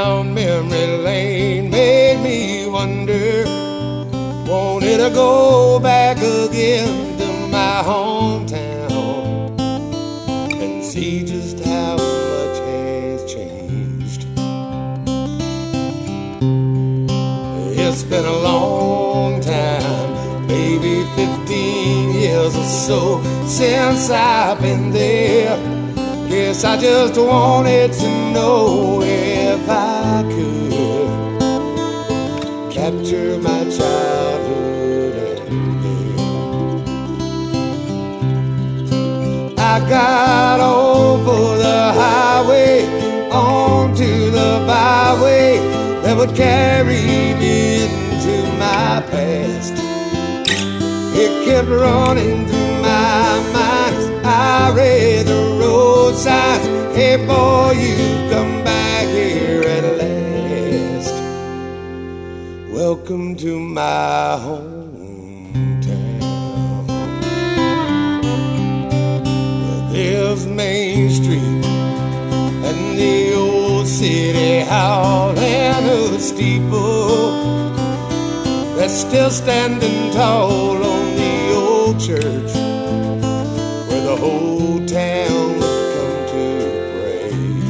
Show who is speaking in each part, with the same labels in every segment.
Speaker 1: down memory lane made me wonder, wanted to go back again to my hometown and see just how much has changed. It's been a long time, maybe 15 years or so since I've been there. Guess I just wanted to know if I could capture my childhood and then I got over the highway onto the byway that would carry me into my past. It kept running through my mind. I read the road signs. Hey boy, you come back here at last. Welcome to my hometown. There's Main Street and the old city hall and a steeple that's still standing tall on the old church where the whole town would come to pray.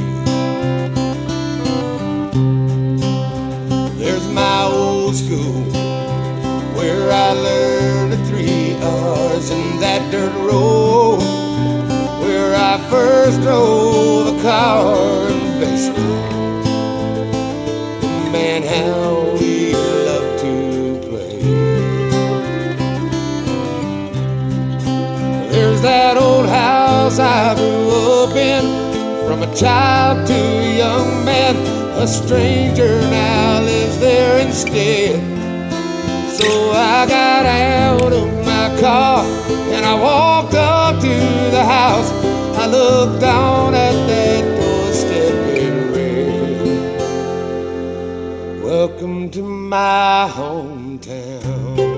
Speaker 1: There's my old school where I learned the 3 R's and that dirt road where I first drove a car in baseball. Man, how we love to play. There's that old house I grew up in, from a child to a young man. A stranger now lives there instead. So I got out of my car and I walked up to the house. I looked down at that doorstep and read, welcome to my hometown.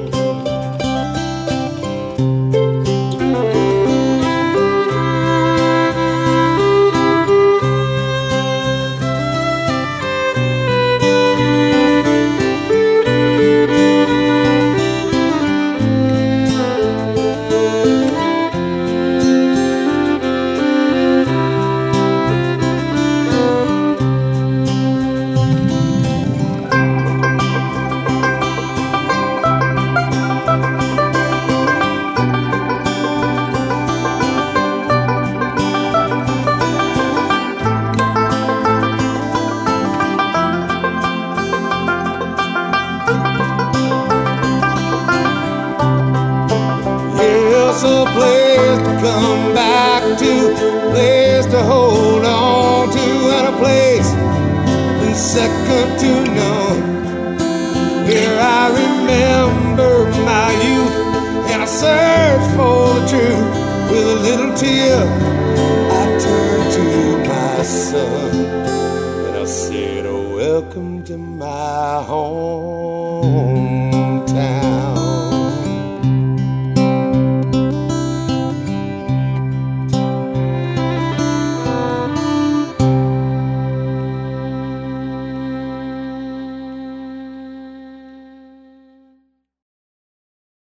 Speaker 1: A place to come back to, place to hold on to, and a place that's second to none, where I remember my youth and I search for the truth. With a little tear I turned to my son and I said, oh, welcome to my home.